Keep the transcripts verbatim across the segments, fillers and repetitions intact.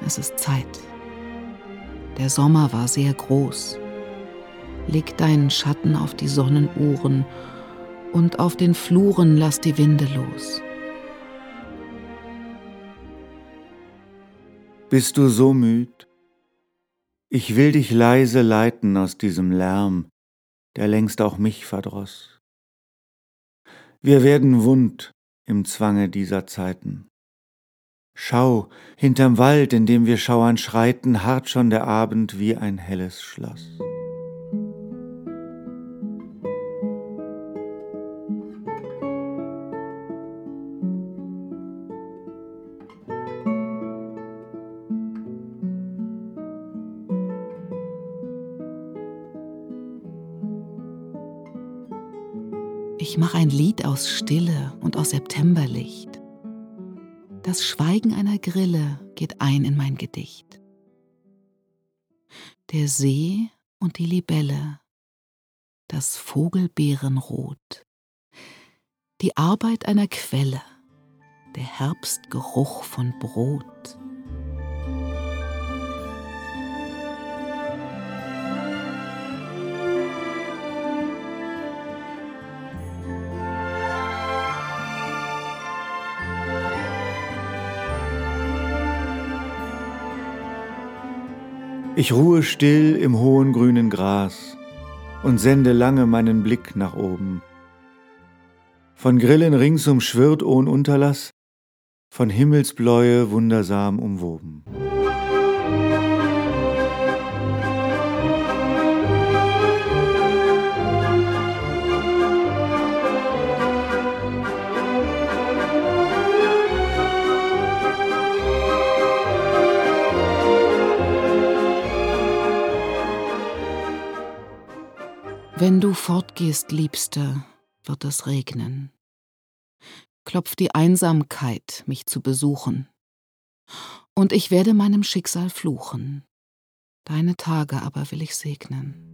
es ist Zeit. Der Sommer war sehr groß. Leg deinen Schatten auf die Sonnenuhren und auf den Fluren lass die Winde los. Bist du so müd? Ich will dich leise leiten aus diesem Lärm, der längst auch mich verdross. Wir werden wund im Zwange dieser Zeiten. Schau, hinterm Wald, in dem wir schauern schreiten, harrt schon der Abend wie ein helles Schloss. Ich mach ein Lied aus Stille und aus Septemberlicht. Das Schweigen einer Grille geht ein in mein Gedicht. Der See und die Libelle, das Vogelbeerenrot, die Arbeit einer Quelle, der Herbstgeruch von Brot. Ich ruhe still im hohen grünen Gras und sende lange meinen Blick nach oben. Von Grillen ringsum schwirrt ohn Unterlass, von Himmelsbläue wundersam umwoben. Wenn du fortgehst, Liebste, wird es regnen. Klopft die Einsamkeit, mich zu besuchen. Und ich werde meinem Schicksal fluchen. Deine Tage aber will ich segnen.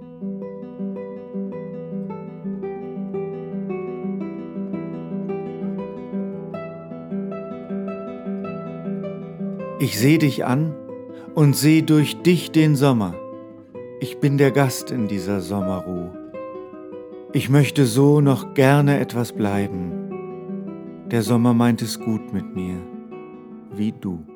Ich seh dich an und seh durch dich den Sommer. Ich bin der Gast in dieser Sommerruh. Ich möchte so noch gerne etwas bleiben. Der Sommer meint es gut mit mir, wie du.